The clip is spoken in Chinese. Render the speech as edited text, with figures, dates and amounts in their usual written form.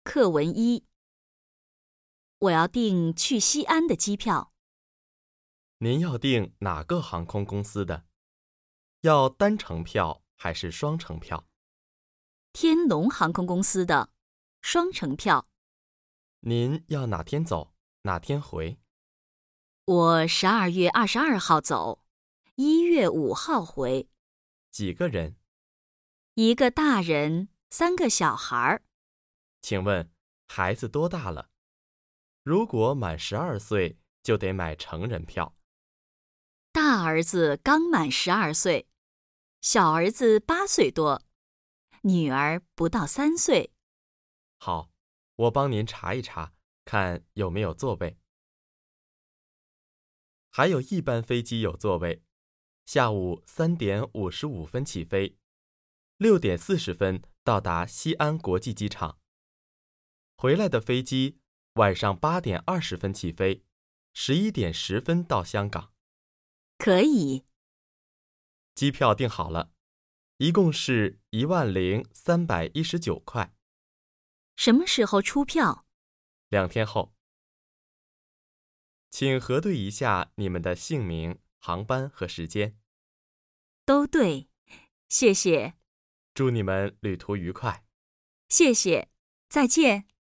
课文1，我要订去西安的机票。 您要订哪个航空公司的？要单程票还是双程票？ 天龙航空公司的，双程票。 您要哪天走，哪天回？ 我12月22号走，1月5号回。 几个人？ 1个大人，3个小孩。 请问孩子多大了？如果满12岁，就得买成人票。 大儿子刚满12岁，小儿子8岁多，女儿不到3岁。 好，我帮您查一查，看有没有座位。还有一班飞机有座位，下午3点55分起飞，6点40分到达西安国际机场。回来的飞机晚上8点20分起飞，11点10分到香港。 可以。 机票订好了，一共是10319块。 什么时候出票 2天后。请核对一下你们的姓名、航班和时间。 都对，谢谢。 祝你们旅途愉快。 谢谢，再见。